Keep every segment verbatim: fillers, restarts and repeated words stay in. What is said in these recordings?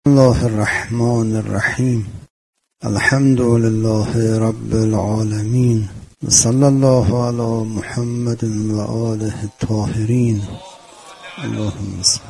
الله الرحمن الرحیم. الحمد لله رب العالمین و صلی الله علی محمد و آله الطاهرین. اللهم صل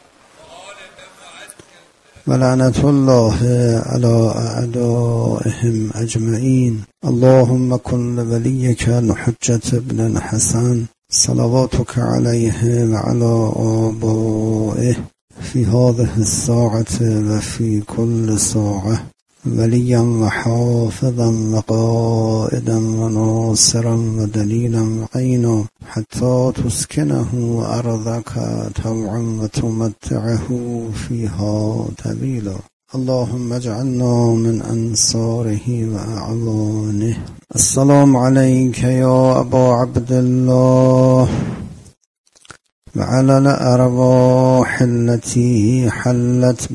و لعنت الله علی اعدائهم اجمعین. اللهم کن لولیک الحجة ابن الحسن صلواتك علیه و علی آبائه فی هذه الساعة و فی کل ساعة ولیا و حافظا و قائدا و ناصرا و دلیلا و عینا حتی تسکنه ارضک طوعا و تمتعه فیها طویلا. اللهم اجعلنا من انصاره و اعوانه. السلام علیک یا ابا عبدالله وعلى الأرواح التي حلت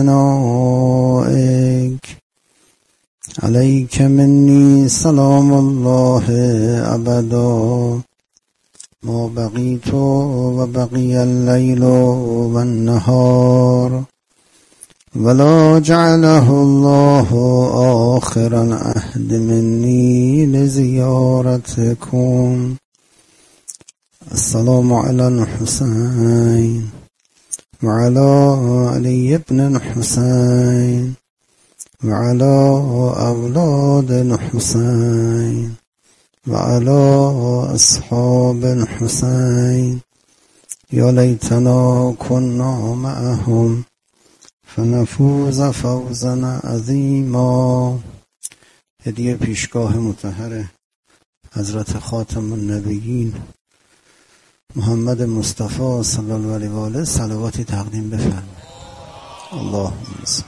بفنائك. عليك مني سلام الله أبدا ما بقيت وبقي الليل والنهار ولا جعله الله آخر عهد مني لزيارتكم. السلام على الحسين وعلى علي بن الحسين وعلى أولاد الحسين وعلى أصحاب الحسين. يا ليتنا كنا معهم فنفوز فوزا عظيما. هدیه پیشگاه مطهر حضرت خاتم النبیین محمد مصطفی صلی الله علیه و آله صلواتی تقدیم بفرمایید. اللهم صل.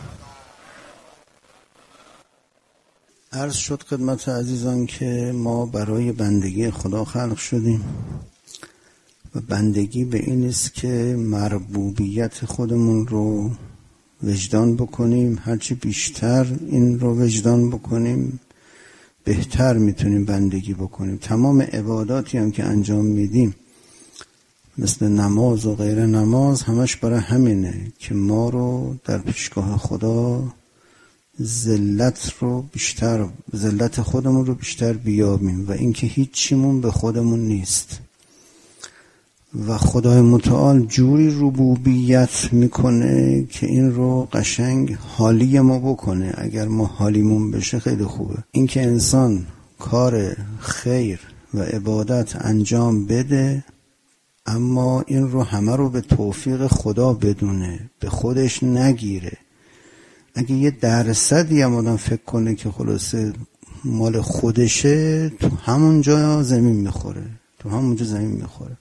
عرض شد خدمت عزیزان که ما برای بندگی خدا خلق شدیم و بندگی به این است که مربوبیت خودمون رو وجدان بکنیم. هرچی بیشتر این رو وجدان بکنیم بهتر میتونیم بندگی بکنیم. تمام عباداتی هم که انجام میدیم مثل نماز و غیر نماز همش برای همینه که ما رو در پیشگاه خدا ذلت رو بیشتر ذلت خودمون رو بیشتر بیابیم و اینکه هیچ چیمون به خودمون نیست و خدای متعال جوری ربوبیت میکنه که این رو قشنگ حالی ما بکنه. اگر ما حالیمون بشه خیلی خوبه. اینکه انسان کار خیر و عبادت انجام بده اما این رو همه رو به توفیق خدا بدونه، به خودش نگیره. اگه یه درصدی هم آدم فکر کنه که خلاصه مال خودشه تو همونجا زمین میخوره تو همونجا زمین میخوره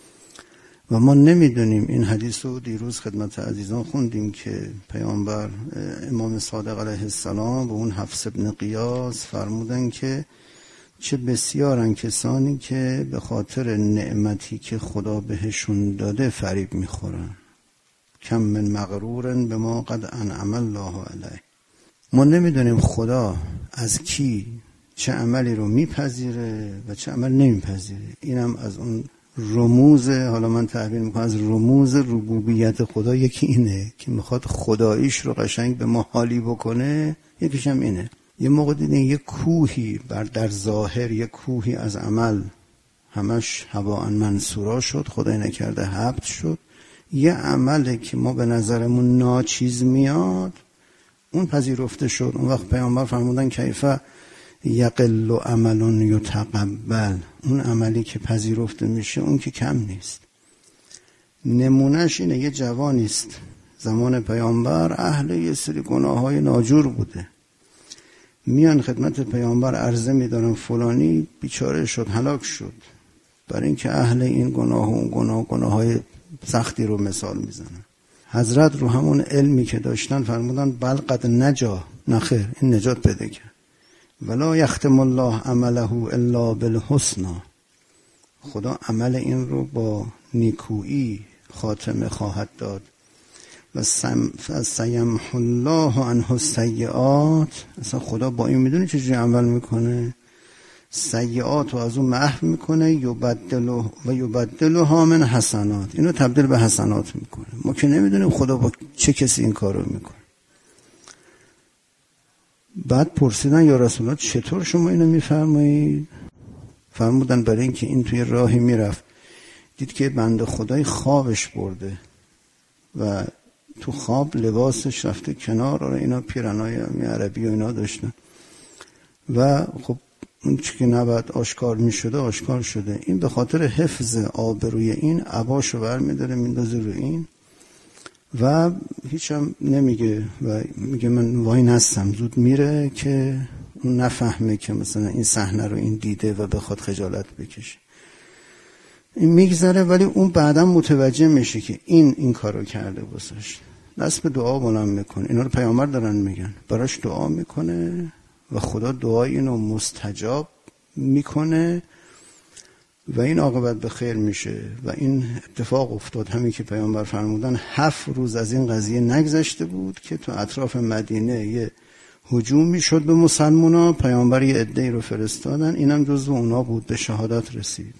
و ما نمیدونیم. این حدیث رو دیروز خدمت عزیزان خوندیم که پیامبر امام صادق علیه السلام به اون حفص بن قیاس فرمودن که چه بسیارن کسانی که به خاطر نعمتی که خدا بهشون داده فریب میخورن. کم من مغرورن به ما قد انعم الله علیه. ما نمیدونیم خدا از کی چه عملی رو میپذیره و چه عمل نمیپذیره. اینم از اون رموز، حالا من تعبیر میکنم از رموز ربوبیت خدا، یکی اینه که میخواد خداییش رو قشنگ به ما حالی بکنه. یکیش هم اینه یه موقع دیدین یه کوهی بر در ظاهر یه کوهی از عمل همش هواء منصورا شد، خدای نکرده حبط شد. یه عمله که ما به نظرمون ناچیز میاد اون پذیرفته شد. اون وقت پیامبر فرمودن کیفه یقل عمل یتقبل. اون عملی که پذیرفته میشه اون که کم نیست. نمونهش اینه یه جوانی است زمان پیامبر اهل یه سری گناههای ناجور بوده، میان خدمت پیامبر عرضه میدارن فلانی بیچاره شد هلاک شد، برای اینکه اهل این گناه و اون گناه گناههای سختی رو مثال میزنن. حضرت رو همون علمی که داشتن فرمودن بل قد نجا، نخیر این نجات پیدا کرد. ولا یختم الله عمله الا بالحسنى. خدا عمل این رو با نیکویی خاتمه خواهد داد. و سیمحو الله عنه السیئات. اصلا خدا با این میدونه چجوری عمل میکنه. سیئات رو از اون محو میکنه یبدلو و یبدلها من حسنات، اینو تبدیل به حسنات میکنه. ما که نمیدونیم خدا با چه کسی این کار رو میکنه. بعد پرسیدن یا رسول الله چطور شما اینو میفرمایید؟ فرمودن برای اینکه این توی راهی میرفت دید که بنده خدای خوابش برده و تو خواب لباسش رفته کنار. آره اینا پیرنای عربی و اینا داشتن و خب اون چی که نباید آشکار میشده آشکار شده. این به خاطر حفظ آبروی این عباشو برمیداره میندازه رو این و هیچ هم نمیگه و میگه من وای نستم، زود میره که اون نفهمه که مثلا این صحنه رو این دیده و بخواد خجالت بکشه. این میگذره ولی اون بعدا متوجه میشه که این این کارو کرده واسش. دست به دعا بلند میکنه. اینا رو پیامبر دارن میگن. براش دعا میکنه و خدا دعای اینو مستجاب میکنه و این عاقبت به خیر میشه و این اتفاق افتاد. همین که پیامبر فرمودن هفت روز از این قضیه نگذشته بود که تو اطراف مدینه یه هجوم میشد به مسلمونا. پیامبر یه عده‌ای رو فرستادن، اینم جزو اونا بود، به شهادت رسید.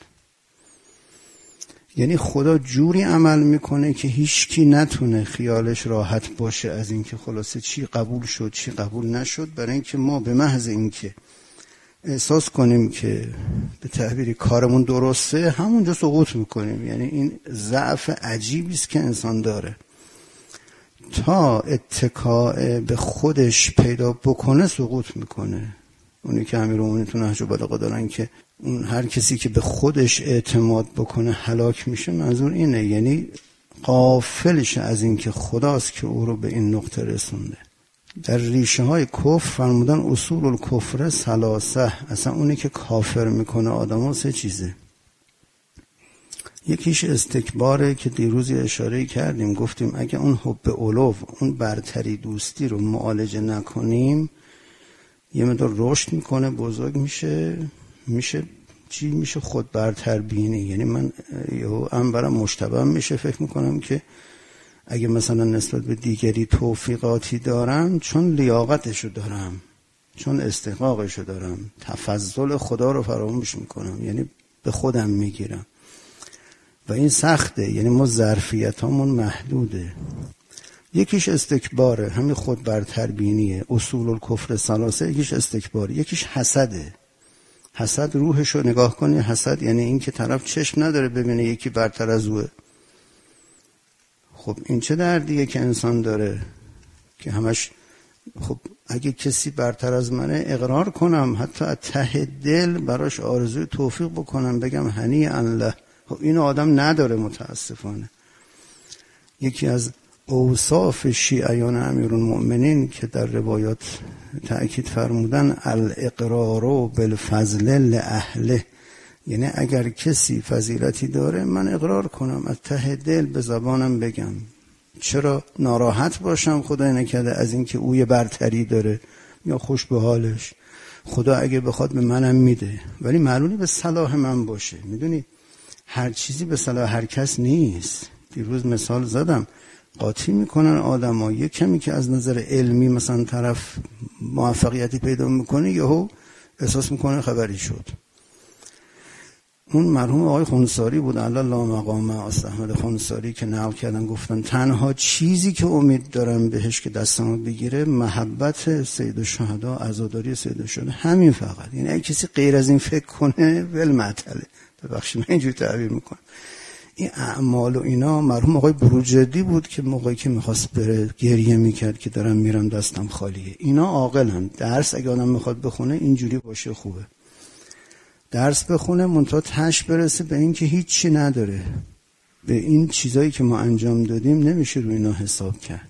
یعنی خدا جوری عمل میکنه که هیچکی نتونه خیالش راحت باشه از اینکه خلاصه چی قبول شد چی قبول نشد، برای اینکه ما به محض اینکه احساس کنیم که به تعبیری کارمون درسته همونجا سقوط میکنیم. یعنی این ضعف عجیبی است که انسان داره، تا اتکاء به خودش پیدا بکنه سقوط میکنه. اونی که امیرالمومنین تو نهج البلاغه دارن که اون هر کسی که به خودش اعتماد بکنه هلاک میشه، منظور اینه یعنی غافلش از این که خداست که او رو به این نقطه رسونده. در ریشه های کفر فرمودن اصول الکفر ثلاثه، اصلا اونی که کافر میکنه آدمو سه چیزه. یکیش استکباره که دیروز اشاره کردیم، گفتیم اگه اون حب علو، اون برتری دوستی رو معالجه نکنیم یه مقدار رشد میکنه، بزرگ میشه، میشه چی میشه خود برتر بینی. یعنی من یهو ام برام مشتبه میشه، فکر میکنم که اگه مثلا نسبت به دیگری توفیقاتی دارم چون لیاقتشو دارم، چون استحقاقشو دارم، تفضل خدا رو فراموش میکنم، یعنی به خودم میگیرم و این سخته. یعنی ما ظرفیتامون محدوده. یکیش استکباره، همین خود برتر بینیه، اصول الکفر ثلاثه. یکیش استکباره، یکیش حسده. حسد روحشو نگاه کنی، حسد یعنی این که طرف چشم نداره ببینه یکی برتر از اوه. خب این چه دردیه که انسان داره که همش خب اگه کسی برتر از منه اقرار کنم، حتی از ته دل براش آرزوی توفیق بکنم، بگم هنی الله. خب این آدم نداره متاسفانه. یکی از اوصاف شیعیان امیرالمؤمنین که در روایات تأکید فرمودن الاقرار بالفضل لاهله، یعنی اگر کسی فضیلتی داره من اقرار کنم، از ته دل به زبانم بگم، چرا ناراحت باشم خدای نکرده از اینکه او یه برتری داره یا خوش به حالش. خدا اگه بخواد به منم میده، ولی معلومه به صلاح من باشه. میدونی هر چیزی به صلاح هر کس نیست. دیروز مثال زدم، قاطی میکنن آدم‌ها، یه کمی که از نظر علمی مثلا طرف موفقیتی پیدا میکنه یهو احساس میکنه خبری شد. اون مرحوم آقای خونساری بود، الله لا مقام است احمد خونساری، که نقل کردن گفتن تنها چیزی که امید دارم بهش که دستمو بگیره محبت سید الشهدا، عزاداری سید الشهدا، همین فقط. یعنی اگه کسی غیر از این فکر کنه ول معطله. ببخشید من اینجوری تعبیر میکنم. این اعمال و اینا، مرحوم آقای بروجردی بود که موقعی که میخواست بره گریه میکرد که دارم میرم دستم خالیه. اینا عاقلن. درس اگه آدم میخواد بخونه اینجوری باشه خوبه. درس بخونه منتها تش برسه به این که هیچی نداره. به این چیزایی که ما انجام دادیم نمیشه روی اینا حساب کرد.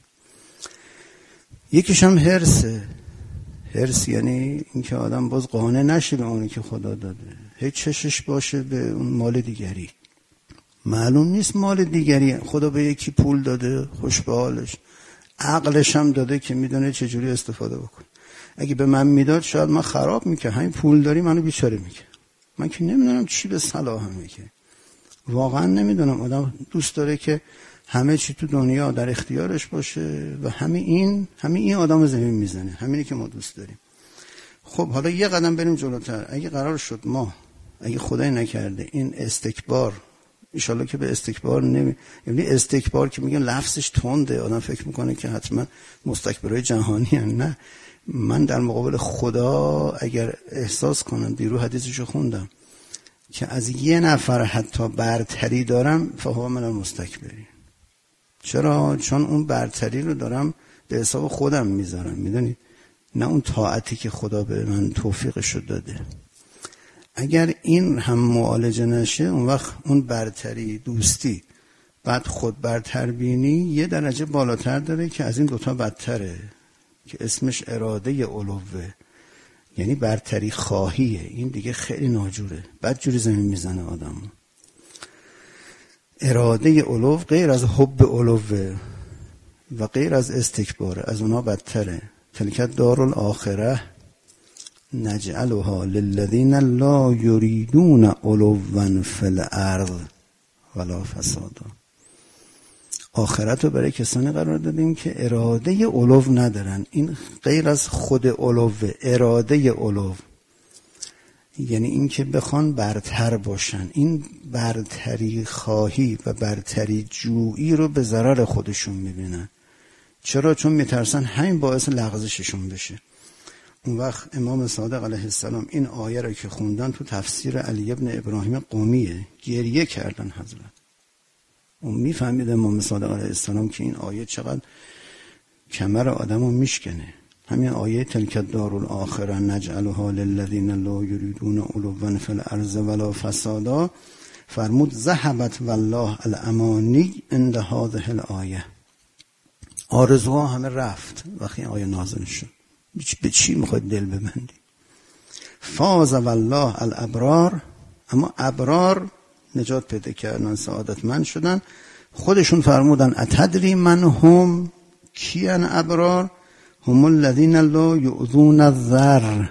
یکیش هم حرصه. حرص یعنی اینکه آدم باز قانع نشه به اونی که خدا داده، هیچ چشش باشه به اون مال دیگری. معلوم نیست مال دیگری، خدا به یکی پول داده خوش به حالش، عقلش هم داده که میدونه چجوری استفاده بکنه. اگه به من میداد شاید من خراب میکنم، همین پول داری منو بیچاره میکنه. من که نمیدونم چی به صلاحمه، که واقعا نمیدونم. آدم دوست داره که همه چی تو دنیا در اختیارش باشه و همین این همین این آدم زمین میزنه، همینی که ما دوست داریم. خب حالا یه قدم بریم جلوتر. اگه قرار شد ما، اگه خدای نکرده این استکبار، انشالله که به استکبار نمی، یعنی استکبار که میگن لفظش تنده، آدم فکر میکنه که حتما مستکبرای جهانی هن. نه، من در مقابل خدا اگر احساس کنم، دیرو حدیثشو خوندم که از یه نفر حتی برتری دارم، فهو من المستکبرین. چرا؟ چون اون برتری رو دارم به حساب خودم میذارم، میدونید، نه اون طاعتی که خدا به من توفیقشو داده. اگر این هم معالجه نشه، اون وقت اون برتری، دوستی، بعد خود برتر بینی یه درجه بالاتر داره که از این دوتا بدتره، که اسمش اراده علوه، یعنی برتری خواهیه. این دیگه خیلی ناجوره، بد جوری زمین میزنه آدمو. اراده علو غیر از حب علوه و غیر از استکباره، از اونا بدتره. تلک دار الاخره نجعلها للذین لا یریدون علوا فی الارض ولا فسادا. آخرت رو برای کسانی قرار دادیم که اراده علو ندارن. این غیر از خود علوه، اراده علو، یعنی این که بخوان برتر باشن. این برتری خواهی و برتری جویی رو به ضرر خودشون میبینن. چرا؟ چون میترسن همین باعث لغزششون بشه. اون وقت امام صادق علیه السلام این آیه رو که خوندن تو تفسیر علی ابن ابراهیم قمیه، گریه کردن حضرت. اون میفهمید امام صادق علیه السلام که این آیه چقدر کمر آدم رو میشکنه. همین آیه تلک الدار الاخره نجعلها للذین لا یریدون علوا فی الارض ولا فسادا، فرمود ذهبت والله الامانی عند هذه الآیه. آرزوها همه رفت وقتی آیه نازل شد. به چی میخواید دل ببندی؟ فاز والله الابرار، اما ابرار نجات پیدا کردن، سعادتمند شدن. خودشون فرمودن اتدری من هم کیان ابرار؟ هم الذین لا یؤذون الذر.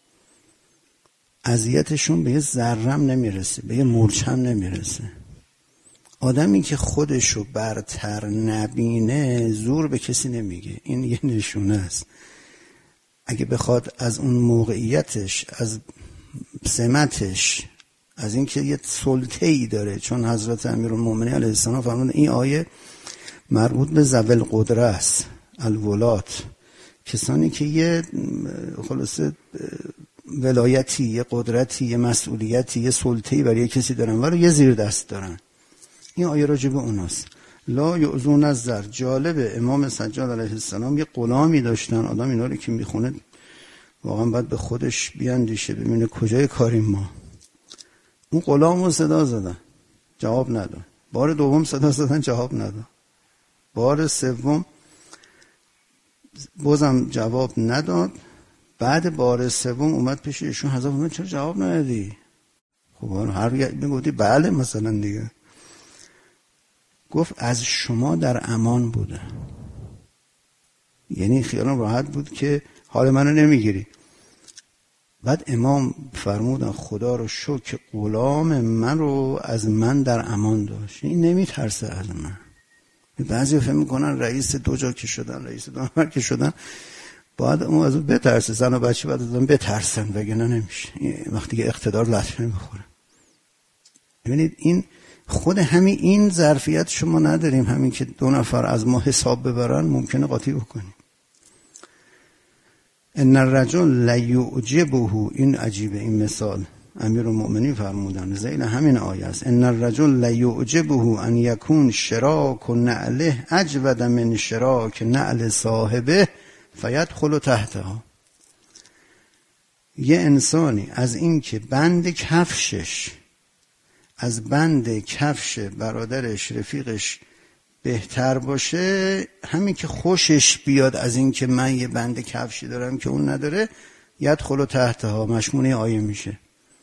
اذیتشون به یه ذرم نمیرسه، به یه مورچم نمیرسه. آدمی که خودشو برتر نبینه زور به کسی نمیگه. این یه نشونه است. اگه بخواد از اون موقعیتش، از سمتش، از اینکه یه سلطه‌ای داره، چون حضرت امیرالمومنین علیه السلام فرمودن این آیه مربوط به ذوی القدره است، الولات، کسانی که یه خلاصه ولایتی، یه قدرتی، یه مسئولیتی، یه سلطه‌ای برای کسی دارن ولی یه زیر دست دارن. این آیه راجع به اوناست. لا یؤذون الذر. جالبه امام سجاد علیه السلام یه غلامی داشتن. آدم اینا رو که میخونه واقعا باید به خودش بیاندیشه، ببینه کجای کاریم ما. اون غلام رو صدا زدن، جواب نداد. بار دوم صدا زدن، جواب نداد. بار سوم بازم جواب نداد. بعد بار سوم اومد پیش ایشون، حضرت فرمود چرا جواب ندادی؟ خب هر یک میگفتی بله مثلا دیگه. گفت از شما در امان بوده، یعنی خیالم راحت بود که حال منو نمیگیری. بعد امام فرمودن خدا رو شکر غلام من رو از من در امان داشت، این نمیترسه از من. بعضی فهم میکنن رئیس دو جا که شدن، رئیس دو نفر که شدن باید اون از اون بترسه، زن و بچه باید از اون بترسن، وگرنه نمیشه. وقتی که اقتدار لطمه میخوره. ببینید این خود همین این ظرفیت شما نداریم، همین که دو نفر از ما حساب ببرن ممکنه قاطی بکنیم. ان الرجل لیعجبه، این عجیبه این مثال، امیرالمؤمنین فرمودن ذیل همین آیه است. ان الرجل لیعجبه ان یکون شراک نعله اجود من شراک نعل صاحبه فیدخل تحتها. یه انسانی از این که بند کفشش از بند کفش برادرش، رفیقش بهتر باشه، همین که خوشش بیاد از این که من یه بند کفشی دارم که اون نداره، یدخل تحتها، مشمول آیه میشه.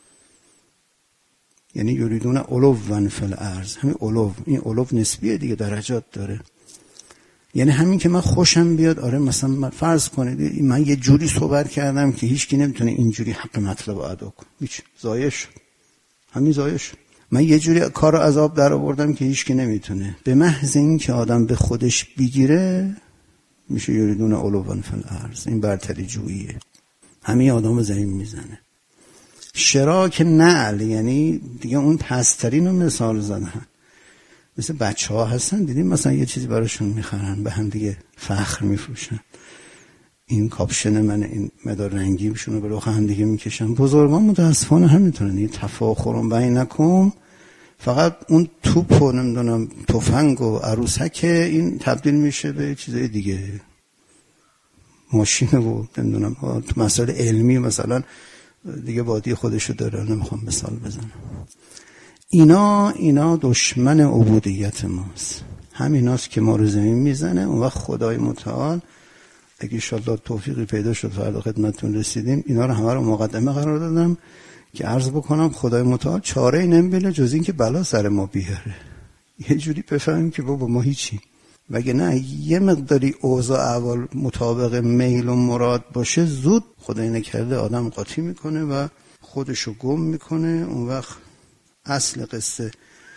یعنی یریدون علوا فی الارض. همین علو، این علو نسبیه دیگه، درجات داره. یعنی همین که من خوشم بیاد، آره مثلا من فرض کنید من یه جوری صحبت کردم که هیچکی نمیتونه اینجوری حق مطلب ادا کنه، هیچ ضایع شد، همین ضایع شد. من یه جوری کارو عذاب در آوردم که هیچکی نمیتونه. به محض این که آدم به خودش بگیره میشه یریدون علوا فی الارض. این برتری جوییه، همین آدمو زمین میزنه. شراک نعل یعنی دیگه اون پسترین رو مثال زدن. مثل بچه ها هستن دیدیم مثلا یه چیزی براشون میخرن، به هم دیگه فخر میفروشن. این کاپشن من، این مدار رنگی بشونو به رخ هم دیگه میکشن. بزرگان متاسفانه همینطورن. این تفاخرم بین نکن، فقط اون توپ و نمیدونم تفنگ و عروسک این تبدیل میشه به چیزای دیگه، ماشین و نمیدونم تو مسائل علمی مثلا دیگه بادی خودشو داره، نمیخوام مثال بزنم. اینا اینا دشمن عبودیت ماست. همیناست که ما رو زمین میزنه. اون وقت خدای متعال اگه انشالله توفیقی پیدا شد فردا خدمتتون رسیدیم، اینا رو همه رو مقدمه قرار دادم که عرض بکنم خدای متعال چاره ای نمیبینه جز این که بلا سر ما بیاره. یه جوری بفهمیم که بابا ما هیچی. وگه نه یه مقداری اوضاع احوال مطابق میل و مراد باشه، زود خدای نکرده آدم قاطی میکنه و خودشو گم میکنه. اون وقت اصل قصه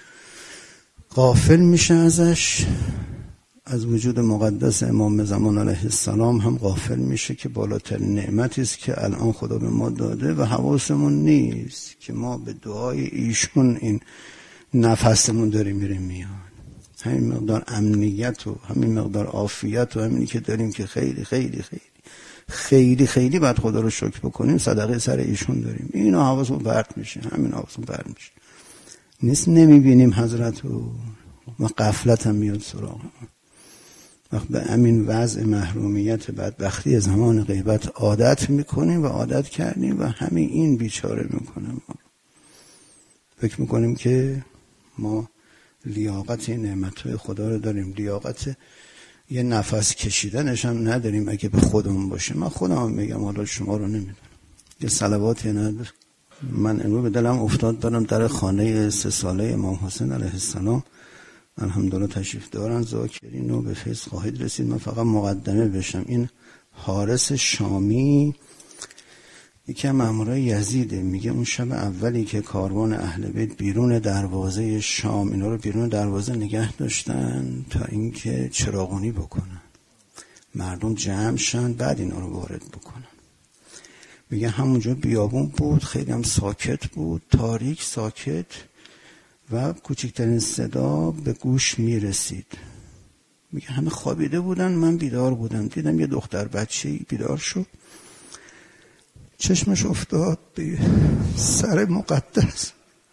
غافل میشه ازش، از وجود مقدس امام زمان علیه السلام هم غافل میشه که بالاترین نعمتی است که الان خدا به ما داده و حواسمون نیست که ما به دعای ایشون این نفسمون داره میره میاد. همین مقدار امنیت و همین مقدار عافیت و همینی که داریم که خیلی خیلی خیلی خیلی خیلی باید خدا رو شکر بکنیم، صدقه سر ایشون داریم. اینا حواسمون پرت میشه، همین حواسمون پرت میشه. نیست نمیبینیم حضرت رو و غفلت هم میاد سراغ. وقت به همین وضع محرومیت بدبختی زمان غیبت عادت میکنیم و عادت کردیم و همین این بیچاره میکنه. ما فکر میکنیم که ما لیاقت نعمتهای خدا رو داریم، لیاقت یه نفس کشیدنش هم نداریم اگه به خودمون باشه. من خودم میگم، حالا شما رو نمیدونم. یه صلواتی نداره. من امروز به دلم افتاد برم در خانه سه ساله امام حسین علیه السلام، الحمدلله تشریف دارن، ذاکرین و به فیض خواهید رسید. من فقط مقدمه بشم. این حارس شامی یکی از مامورای یزیده، میگه اون شب اولی که کاروان اهل بیت بیرون دروازه شام اینا رو بیرون دروازه نگه داشتن تا اینکه چراغونی بکنن، مردم جمع شن، بعد اینا رو وارد بکنن. میگه همونجا بیابون بود، خیلی هم ساکت بود، تاریک ساکت و کوچکترین صدا به گوش میرسید. میگه همه خوابیده بودن، من بیدار بودم، دیدم یه دختر بچه‌ای بیدار شد، چشمش افتاد به سر مقدس.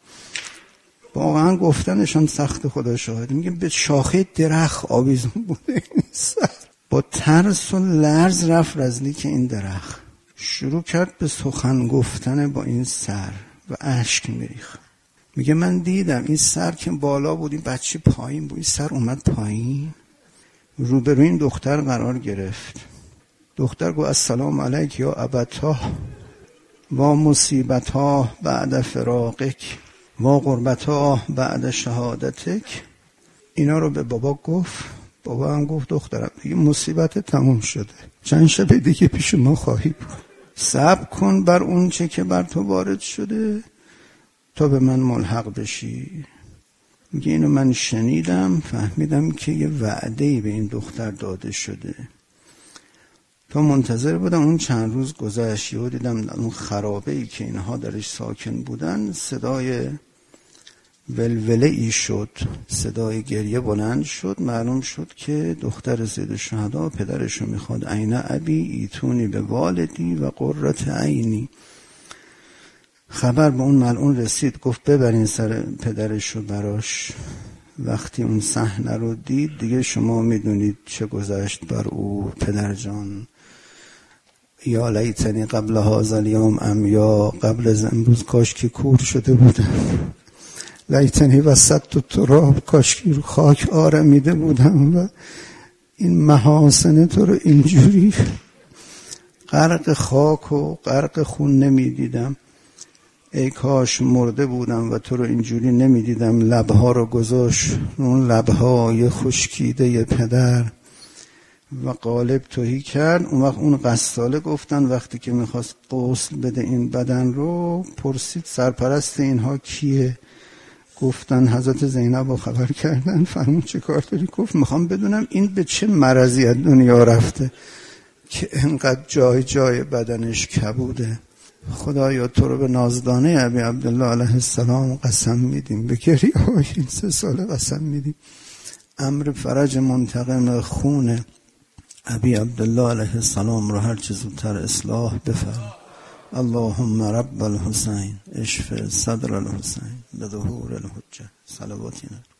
واقعا گفتنش هم سخت، خدا شاهد. میگه به شاخه درخت آویزون بوده این سر. با ترس و لرز رفت نزدیک این درخت، شروع کرد به سخن گفتن با این سر و اشک میریخت. میگه من دیدم این سر که بالا بود، این بچه پایین بود، این سر اومد پایین، روبروی این دختر قرار گرفت. دختر گفت السلام علیک یا ابتا و مصیبتا بعد فراقک و غربتا بعد شهادتک. اینا رو به بابا گفت. بابا هم گفت دخترم دیگه مصیبت تموم شده، چند شب دیگه پیش ما خواهی بود، صبر کن بر اون چه که بر تو وارد شده تا به من ملحق بشی. میگه اینو من شنیدم، فهمیدم که یه وعده‌ای به این دختر داده شده. تا منتظر بودم، اون چند روز گذشت، یهو دیدم اون خرابه‌ای که اینها درش ساکن بودن صدای ولوله ای شد، صدای گریه بلند شد. معلوم شد که دختر سید الشهدا پدرشو میخواد. عین ابی ایتونی به والدی و قرة عینی. خبر به اون ملعون رسید، گفت ببرین سر پدرشو براش. وقتی اون صحنه رو دید دیگه شما میدونید چه گذشت بر او. پدر جان، یا لیتنی قبل هذا الیوم ام، یا قبل از امروز کاش که کور شده بودم، لیتنی وسط تراب، کاش که رو خاک آرمیده بودم و این محاسن تو رو اینجوری غرق خاک و غرق خون نمیدیدم. ای کاش مرده بودم و تو رو اینجوری نمیدیدم. لبها رو گذاشت، اون لبهای خشکیده پدر و قالب توهی کرد. اون وقت اون قصاله گفتن وقتی که میخواست غسل بده این بدن رو، پرسید سرپرست اینها کیه؟ گفتن حضرت زینب رو خبر کردن. فرمود چه کار داری؟ گفت میخوام بدونم این به چه مرضی از دنیا رفته که انقدر جای جای بدنش کبوده. خدایا تو رو به نازدانه ابی عبدالله علیه السلام قسم میدیم، به گریه های این سه ساله قسم میدیم. امر فرج منتقم خونه ابی عبدالله علیه السلام رو هر چه زودتر اصلاح بفرما. اللهم رب الحسین اشف صدر الحسین به ظهور الحجه. صلوات